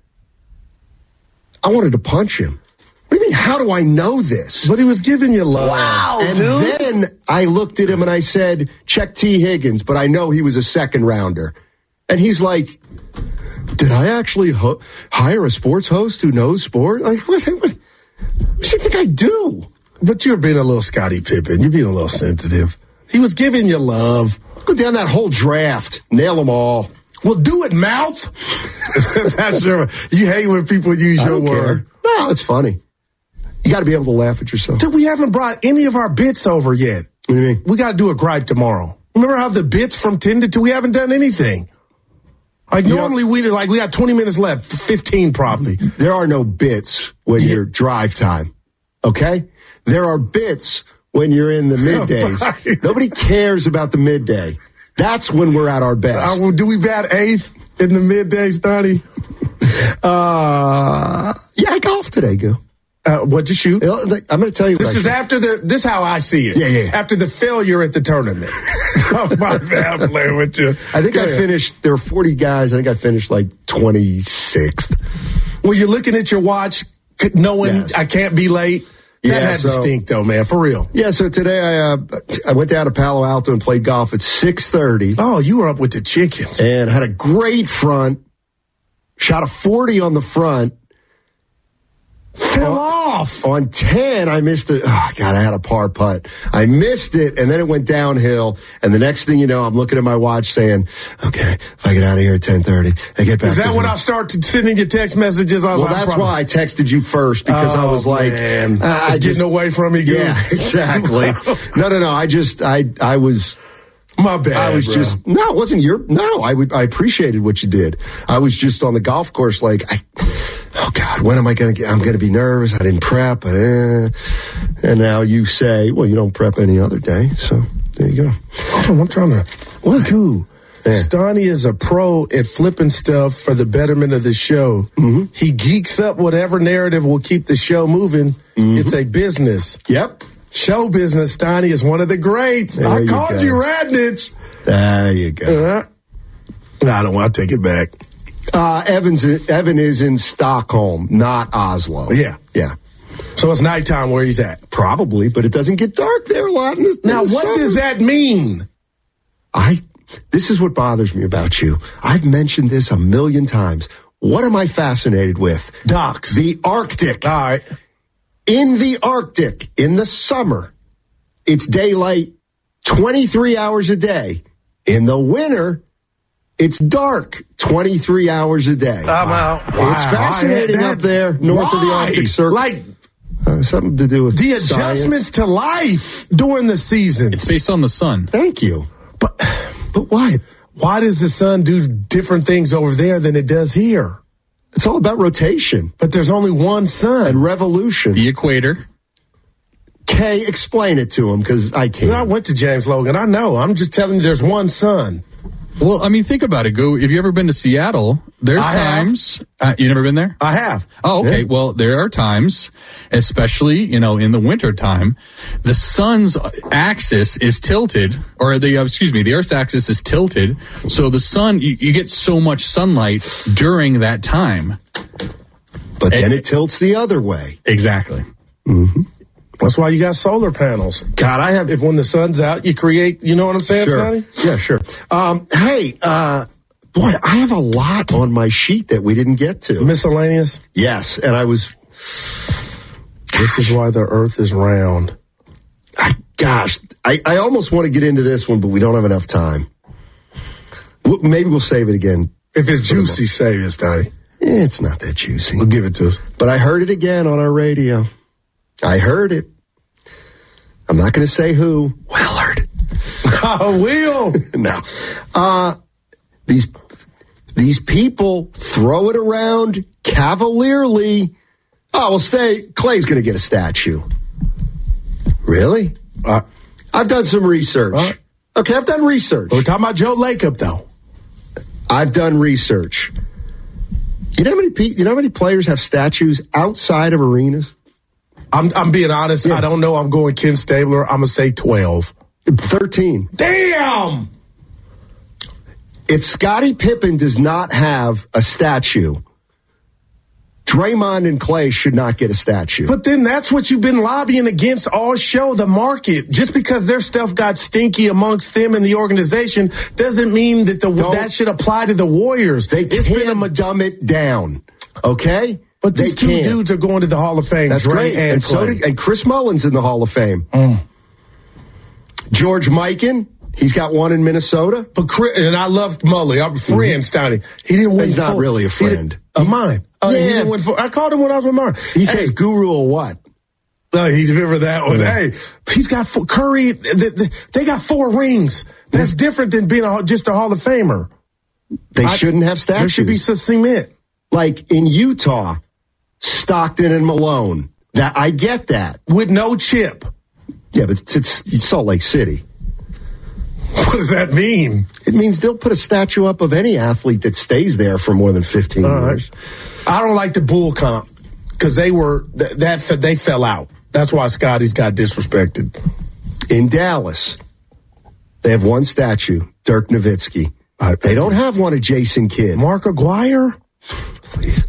I wanted to punch him. What do you mean, how do I know this? But he was giving you love. Wow, And dude. then I looked at him and I said, check T. Higgins, but I know he was a second rounder. And he's like, did I actually ho- hire a sports host who knows sport? Like, what, what, what do you think I do? But you're being a little Scottie Pippen. You're being a little sensitive. He was giving you love. Go down that whole draft. Nail them all. Well, do it, mouth. That's your, you hate when people use I your don't word. care. No, it's funny. You got to be able to laugh at yourself. Dude, we haven't brought any of our bits over yet. What do you mean? We got to do a gripe tomorrow. Remember how the bits from ten to two, we haven't done anything. Like You normally we do, like we got twenty minutes left, fifteen probably. There are no bits when you're drive time. Okay? There are bits when you're in the middays. Right. Nobody cares about the midday. That's when we're at our best. Uh, well, do we bat eighth in the midday, Stoney? Uh, yeah, I golfed today, Go. Uh, what'd you shoot? I'm going to tell you. This what I is shot. after the. This is how I see it. Yeah, yeah, yeah. After the failure at the tournament. Oh, my bad, I'm playing with you. I think Go I ahead. finished. There were forty guys. I think I finished like twenty-sixth. Well, you're looking at your watch, c- knowing Yes. I can't be late. That Yeah, had to so- stink, though, man. For real. Yeah. So today I uh, I went down to Palo Alto and played golf at six thirty. Oh, you were up with the chickens. And had a great front. Shot a forty on the front. Fell off. On ten, I missed it. Oh, God, I had a par putt. I missed it, and then it went downhill. And the next thing you know, I'm looking at my watch saying, okay, if I get out of here at ten thirty, I get back Is to that when the- I start sending you text messages? I was Well, like, that's probably- why I texted you first, because I Oh, was like, man. uh, I It's getting just- away from me, Yeah, Goose. exactly. no, no, no. I just, I, I was... My bad. I was bro. just no, it wasn't your no. I would I appreciated what you did. I was just on the golf course, like, I, oh God, when am I going to get? I'm going to be nervous. I didn't prep, but, eh. And now you say, well, you don't prep any other day, so there you go. Hold on, I'm trying to. What? Cool. Yeah. Stoney is a pro at flipping stuff for the betterment of the show. Mm-hmm. He geeks up whatever narrative will keep the show moving. Mm-hmm. It's a business. Yep. Show business, Stoney is one of the greats. There I you called go. you Radnich. There you go. Uh, I don't want to take it back. Uh, Evan's Evan is in Stockholm, not Oslo. Yeah. Yeah. So it's nighttime where he's at. Probably, but it doesn't get dark there a lot. In the, Now, in the what summer. does that mean? I, this is what bothers me about you. I've mentioned this a million times. What am I fascinated with? Docks. The Arctic. All right. In the Arctic, in the summer, it's daylight twenty-three hours a day. In the winter, it's dark twenty-three hours a day. I'm out. It's Wow. fascinating That- up there north of the Why? Arctic Circle. Like uh, something to do with the science. adjustments to life during the season. It's based on the sun. Thank you. But but why? Why does the sun do different things over there than it does here? It's all about rotation. But there's only one sun. And revolution. The equator. Kay, explain it to him, because I can't. I went to James Logan. I know. I'm just telling you there's one sun. Well, I mean, think about it. Go. Have you ever been to Seattle? There's I have. times. Uh, you never been there? I have. Oh, okay. Yeah. Well, there are times, especially, you know, in the winter time, the sun's axis is tilted, or the, uh, excuse me, the Earth's axis is tilted. So the sun, you, you get so much sunlight during that time. But then And- it tilts the other way. Exactly. Mm-hmm. That's why you got solar panels. God, I have. If when the sun's out, you create, you know what I'm saying, Sure. Sonny? Yeah, sure. Um, hey, uh, boy, I have a lot on my sheet that we didn't get to. Miscellaneous? Yes, and I was. This is why the earth is round. I, gosh, I, I almost want to get into this one, but we don't have enough time. We'll, maybe we'll save it again. If it's juicy, save it, Sonny. Eh, it's not that juicy. We'll give it to us. But I heard it again on our radio. I heard it. I'm not going to say who. Willard. Oh, Will. No. Uh, these, these people throw it around cavalierly. Oh, well, stay. Clay's going to get a statue. Really? Uh, I've done some research. Uh, okay, I've done research. We're talking about Joe Lacob, though. I've done research. You know how many pe- you know how many players have statues outside of arenas? I'm I'm being honest. Yeah. I don't know. I'm going Ken Stabler. I'm gonna say twelve. thirteen. Damn. If Scottie Pippen does not have a statue, Draymond and Clay should not get a statue. But then that's what you've been lobbying against all show, the market. Just because their stuff got stinky amongst them and the organization doesn't mean that the don't, that should apply to the Warriors. They it's can't been a, dumb it down, okay? But these they two can. dudes are going to the Hall of Fame. That's Dre great. And, and, so did, and Chris Mullin's in the Hall of Fame. Mm. George Mikan, he's got one in Minnesota. But Chris, and I love Mully. I'm a friend, mm-hmm. Steiny. He didn't win. He's not full, really a friend. Of mine. Uh, yeah. He didn't win full, I called him when I was with Mark. He hey, says guru or what? No, he's remember that one. Mm-hmm. Hey, he's got four, Curry. They, they, they got four rings. That's mm-hmm. different than being a, just a Hall of Famer. They I, shouldn't have statues. There should be some cement. Like in Utah, Stockton and Malone. That I get that. With no chip. Yeah, but it's, it's Salt Lake City. What does that mean? It means they'll put a statue up of any athlete that stays there for more than fifteen uh, years. I don't like the Bull comp because they were th- that they fell out. That's why Scotty's got disrespected. In Dallas, they have one statue, Dirk Nowitzki. Uh, they don't have one of Jason Kidd. Mark Aguirre? Please.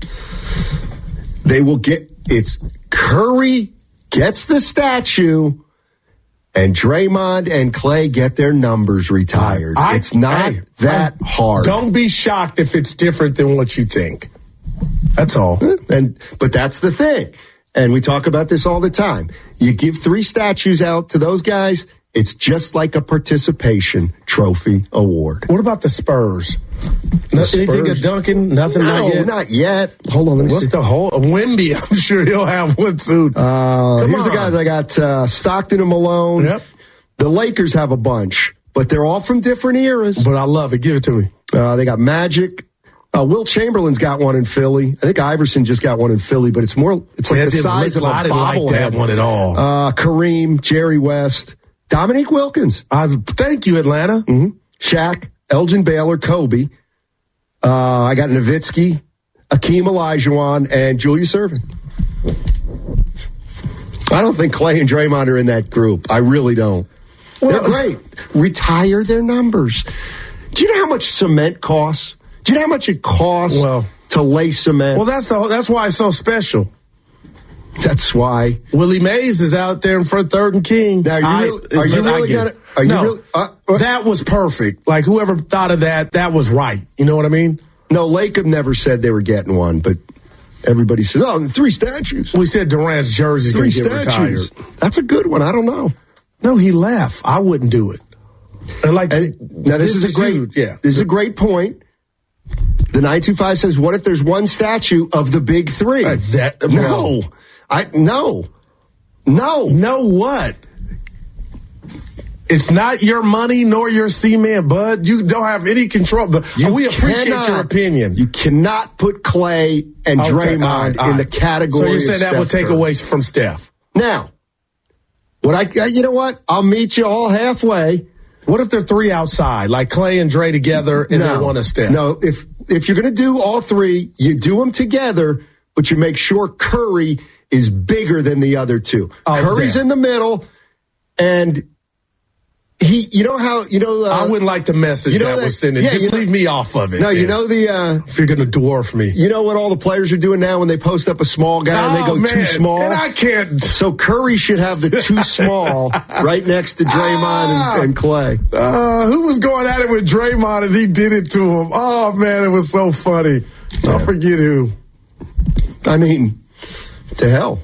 They will get, it's Curry gets the statue, and Draymond and Clay get their numbers retired. I, it's not I, that I, hard. Don't be shocked if it's different than what you think. That's all. And but that's the thing. And we talk about this all the time. You give three statues out to those guys, it's just like a participation trophy award. What about the Spurs? No, the anything Spurs? at Duncan? Nothing no, not yet? not yet. Hold on, let me What's see. the whole Wemby? I'm sure he'll have one soon. Uh, Come here's on. the guys I got. Uh, Stockton and Malone. Yep. The Lakers have a bunch, but they're all from different eras. But I love it. Give it to me. Uh, they got Magic. Uh, Will Chamberlain's got one in Philly. I think Iverson just got one in Philly, but it's more, it's like yeah, the size of a I didn't bobblehead. like that one at all. Uh, Kareem, Jerry West, Dominique Wilkins. Uh, thank you, Atlanta. Mm-hmm. Shaq, Elgin Baylor, Kobe. Uh, I got Nowitzki, Akeem Olajuwon, and Julius Erving. I don't think Clay and Draymond are in that group. I really don't. Well, they're great. Retire their numbers. Do you know how much cement costs? Do you know how much it costs well, to lay cement? Well, that's the that's why it's so special. That's why Willie Mays is out there in front, third and king. Now, are you I, really, are you really gonna? Are you no, really, uh, uh, that was perfect. Like whoever thought of that, that was right. You know what I mean? No, Lacob never said they were getting one, but everybody says, "Oh, three statues." We said Durant's jersey's going to get retired. That's a good one. I don't know. No, he left. I wouldn't do it. And like, and, now this, this is a great, huge. yeah, this is a great point. The nine two five says, "What if there's one statue of the big three?" Uh, that, no, I no, no, no. What? It's not your money nor your cement, bud. You don't have any control. But you we appreciate cannot, your opinion. You cannot put Clay and okay, Draymond all right, all right. in the category. So you say that Steph would take Curry. away from Steph. Now, what I you know what? I'll meet you all halfway. What if they're three outside, like Clay and Dre together, and no, they want to Steph? No, if if you're going to do all three, you do them together, but you make sure Curry is bigger than the other two. Oh, Curry's damn. in the middle, and he, you know how, you know. Uh, I wouldn't like the message you know that, that was sending. Yeah, Just leave know, me off of it. No, man. you know the. Uh, if you're going to dwarf me. You know what all the players are doing now when they post up a small guy oh, and they go man. too small? And I can't. So Curry should have the too small right next to Draymond ah, and, and Clay. Uh, who was going at it with Draymond and he did it to him? Oh, man, it was so funny. Yeah. I forget who. I mean, to hell.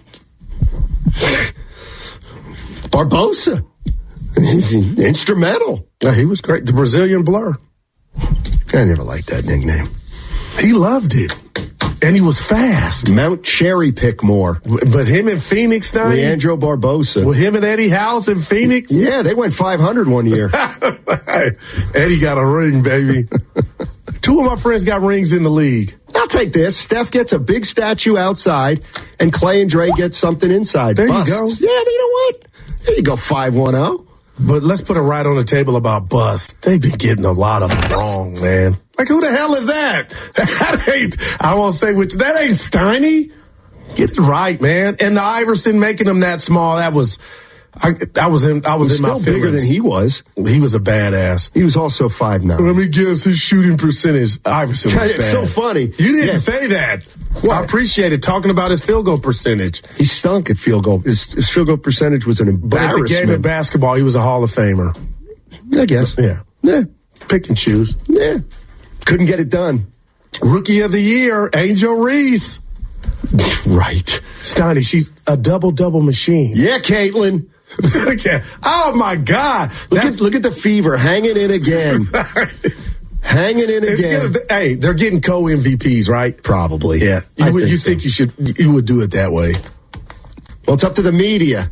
Barbosa. He's instrumental. Yeah, he was great. The Brazilian Blur. I never liked that nickname. He loved it. And he was fast. Mount Cherry Pickmore. But him and Phoenix, Steiny? Leandro Barbosa. With him and Eddie House in Phoenix? Yeah, they went five hundred one year. Eddie got a ring, baby. Two of my friends got rings in the league. I'll take this. Steph gets a big statue outside, and Clay and Dre get something inside. There Busts. you go. Yeah, you know what? There you go, five one oh. But let's put it right on the table about Bust. They've been getting a lot of them wrong, man. Like, who the hell is that? That ain't, I won't say which, that ain't Steiny. Get it right, man. And the Iverson making him that small, that was, I, I was in, I was in my feelings. Still bigger than he was. He was a badass. He was also five nine. Let me guess his shooting percentage. Iverson was It's bad. so funny. You didn't yeah. say that. Well, I appreciate it, talking about his field goal percentage. He stunk at field goal. His, his field goal percentage was an embarrassment. But at the game of basketball, he was a Hall of Famer. I guess. Yeah. Yeah. Pick and choose. Yeah. Couldn't get it done. Rookie of the year, Angel Reese. Right. Steiny, she's a double-double machine. Yeah, Caitlin. Oh, my God. Look at, look at the fever hanging in again. Hanging in again. Gonna, hey, they're getting co-M V Ps, right? Probably. Yeah. You, would, think, you so. think you should, you would do it that way. Well, it's up to the media.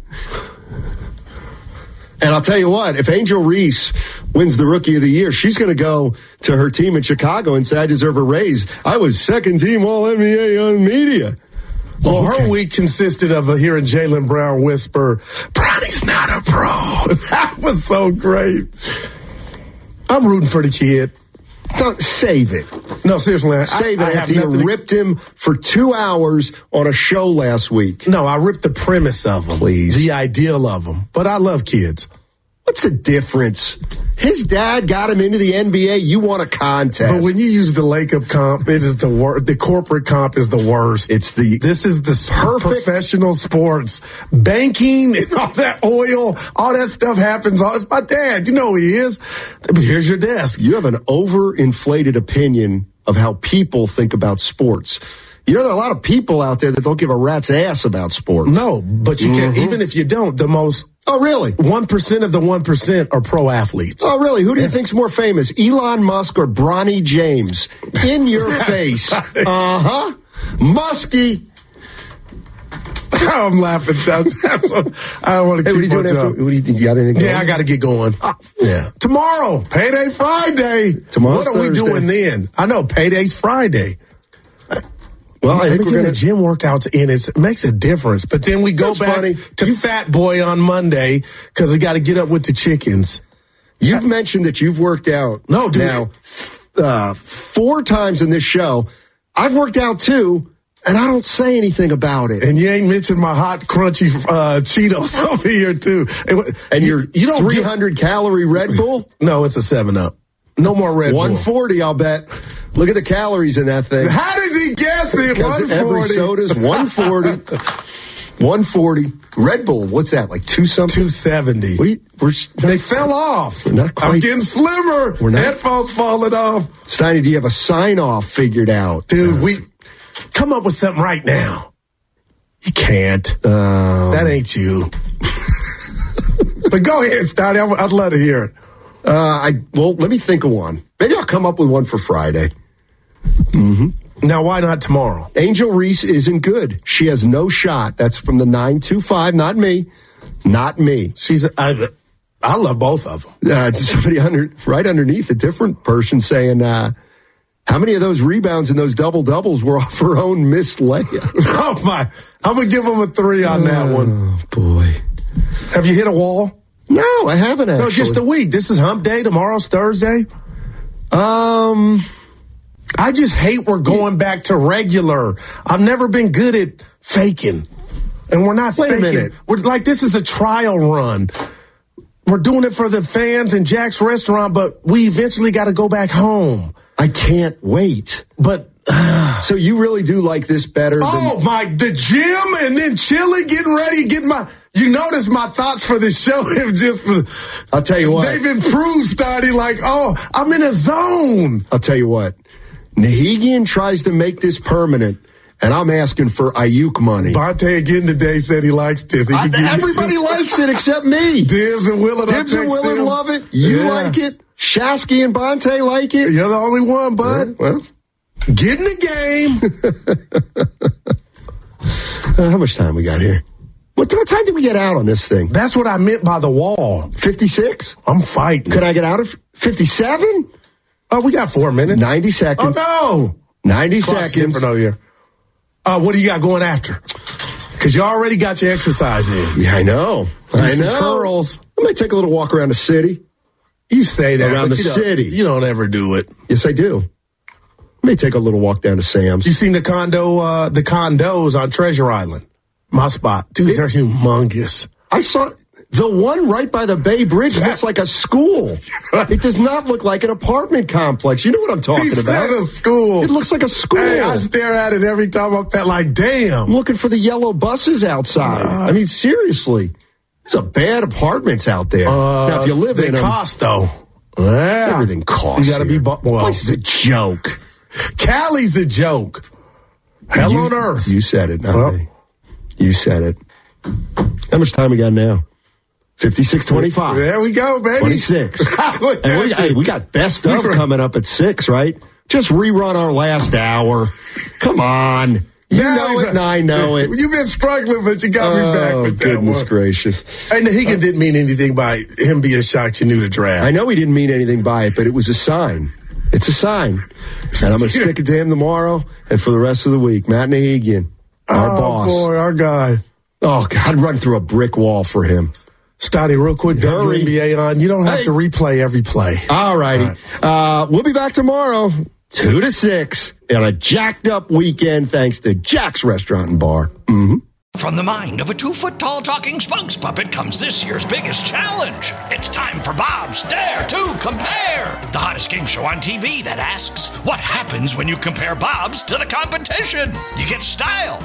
And I'll tell you what, if Angel Reese wins the Rookie of the Year, she's going to go to her team in Chicago and say, I deserve a raise. I was second team All N B A on media. Well, okay. her week consisted of hearing Jaylen Brown whisper, Bronny's not a pro. That was so great. I'm rooting for the kid. Don't save it. No, seriously. I, save I, it. I After you ripped him for two hours on a show last week. No, I ripped the premise of him. Please. The ideal of him. But I love kids. What's the difference? His dad got him into the N B A. You want a contest. But when you use the Lacob comp, it is the worst. The corporate comp is the worst. It's the This is the perfect professional sports. Banking and all that oil, all that stuff happens. It's my dad. You know who he is. Here's your desk. You have an overinflated opinion of how people think about sports. You know, there are a lot of people out there that don't give a rat's ass about sports. No, but you mm-hmm. can't. Even if you don't, the most. Oh, really? one percent of the one percent are pro athletes. Oh, really? Who do you think's more famous, Elon Musk or Bronny James? In your face. Uh-huh. Muskie. I'm laughing. That's, that's what, I don't want to hey, keep what are you doing after, what do you, you got anything going? Yeah, I got to get going. Yeah. Tomorrow, Payday Friday. Tomorrow's What are Thursday. we doing then? I know, Payday's Friday. Well, I think think we're gonna... the gym workouts in. It's, it makes a difference. But then we go That's back funny. to you... Fat Boy on Monday because we got to get up with the chickens. You've mentioned that you've worked out. No, dude. Now, uh, four times in this show. I've worked out too, and I don't say anything about it. And you ain't mentioned my hot, crunchy uh, Cheetos over here too. And you, your you don't three hundred get... calorie Red Bull? No, it's a seven up. No more Red Bull. one forty, I'll bet. Look at the calories in that thing. How did he guess it? Because one forty. every soda's one forty. one forty. Red Bull, what's that, like two something? two seventy. What are you, we're they fell off. We're not quite, I'm getting slimmer. We're not, Headphones falling off. Steiny, do you have a sign-off figured out? Dude, uh, we come up with something right now. You can't. Um, that ain't you. But go ahead, Scotty. I'd love to hear it. Uh, I well, let me think of one. Maybe I'll come up with one for Friday. Mm-hmm. Now, why not tomorrow? Angel Reese isn't good. She has no shot. That's from the nine two five. Not me. Not me. She's. I, I love both of them. Uh, somebody under right underneath, a different person saying, uh, "How many of those rebounds and those double doubles were off her own missed layup?" Oh my! I'm gonna give them a three on that oh, one. Oh boy! Have you hit a wall? No, I haven't actually. No, just a week. This is hump day. Tomorrow's Thursday. Um, I just hate we're going back to regular. I've never been good at faking. And we're not Wait faking. a minute. We're like, this is a trial run. We're doing it for the fans and Jack's Restaurant, but we eventually got to go back home. I can't wait. But uh, so you really do like this better than... Oh, my, the gym and then chilling, getting ready, getting my... You notice my thoughts for this show have just... For, I'll tell you what. They've improved, Scotty. Like, oh, I'm in a zone. I'll tell you what. Nahigian tries to make this permanent, and I'm asking for Ayuk money. Bonte again today said he likes this. He I, everybody likes it except me. Dibs and Willard. Dibs and Willard him. love it. You yeah. like it. Shasky and Bonte like it. You're the only one, bud. Yeah, well, get in the game. uh, how much time we got here? What, what time did we get out on this thing? That's what I meant by the wall. fifty-six? I'm fighting. Could I get out of fifty-seven? Oh, we got four minutes. ninety seconds. Oh, no. ninety Clock's seconds. Different over here. Uh, what do you got going after? Because you already got your exercise in. Yeah, I know. Do I some know. Curls. I might take a little walk around the city. You say that. Around the you city. You don't ever do it. Yes, I do. I may take a little walk down to Sam's. You seen the condo, uh, the condos on Treasure Island? My spot. Dude, it, they're humongous. I saw the one right by the Bay Bridge looks like a school. It does not look like an apartment complex. You know what I'm talking he about. Said a school. It looks like a school. Hey, I stare at it every time I felt like, damn. I'm looking for the yellow buses outside. Uh, I mean, seriously. It's a bad apartments out there. Uh, now, if you live they in them. They cost, though. Yeah. Everything costs. You got to be, bu- well. This is a joke. Cali's a joke. Hell you, on earth. You said it, not well, me. You said it. How much time we got now? fifty-six twenty-five. There we go, baby. twenty-six. and we, hey, we got best of coming up at six, right? Just rerun our last hour. Come on. You now know it, a, and I know it. You've been struggling, but you got oh, me back with that goodness one. gracious. And Nahigian uh, didn't mean anything by him being shocked you knew the draft. I know he didn't mean anything by it, but it was a sign. It's a sign. And I'm going to stick it to him tomorrow and for the rest of the week. Matt Nahigian, our oh, boss. Oh, boy, our guy. Oh, God, I'd run through a brick wall for him. Stotty, real quick, W N B A on. You don't have hey. to replay every play. All righty. Right. Uh, we'll be back tomorrow, two to six, on a jacked-up weekend thanks to Jack's Restaurant and Bar. Mm-hmm. From the mind of a two-foot-tall talking spokes puppet comes this year's biggest challenge. It's time for Bob's Dare to Compare, the hottest game show on T V that asks, what happens when you compare Bob's to the competition? You get style.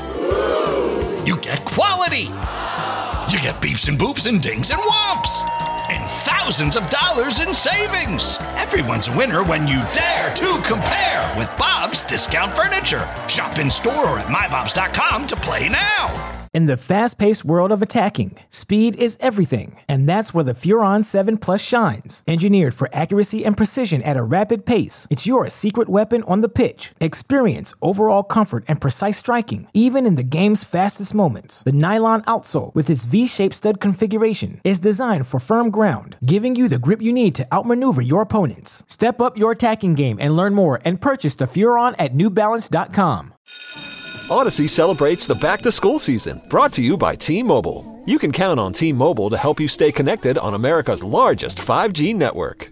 You get quality. You get beeps and boops and dings and whomps. And thousands of dollars in savings. Everyone's a winner when you dare to compare with Bob's Discount Furniture. Shop in store or at my bobs dot com to play now. In the fast-paced world of attacking, speed is everything, and that's where the Furon seven Plus shines. Engineered for accuracy and precision at a rapid pace, it's your secret weapon on the pitch. Experience overall comfort and precise striking, even in the game's fastest moments. The nylon outsole, with its V-shaped stud configuration, is designed for firm ground, giving you the grip you need to outmaneuver your opponents. Step up your attacking game and learn more and purchase the Furon at new balance dot com. Odyssey celebrates the back-to-school season, brought to you by T-Mobile. You can count on T-Mobile to help you stay connected on America's largest five G network.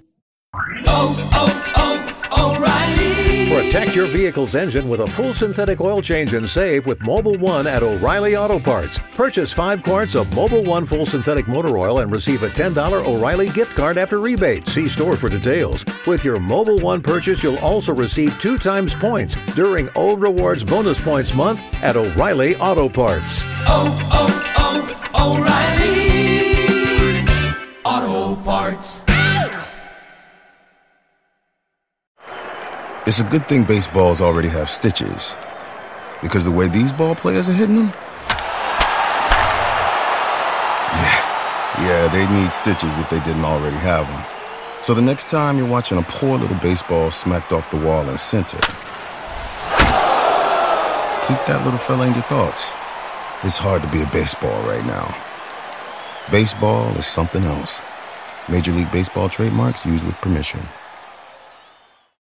Oh, oh, oh, O'Reilly! Protect your vehicle's engine with a full synthetic oil change and save with Mobil one at O'Reilly Auto Parts. Purchase five quarts of Mobil one full synthetic motor oil and receive a ten dollars O'Reilly gift card after rebate. See store for details. With your Mobil one purchase, you'll also receive two times points during O Rewards Bonus Points Month at O'Reilly Auto Parts. Oh, oh, oh, O'Reilly Auto Parts. It's a good thing baseballs already have stitches, because the way these ball players are hitting them, yeah, Yeah, they need stitches if they didn't already have them. So the next time you're watching a poor little baseball smacked off the wall in center, keep that little fella in your thoughts. It's hard to be a baseball right now. Baseball is something else. Major League Baseball trademarks used with permission.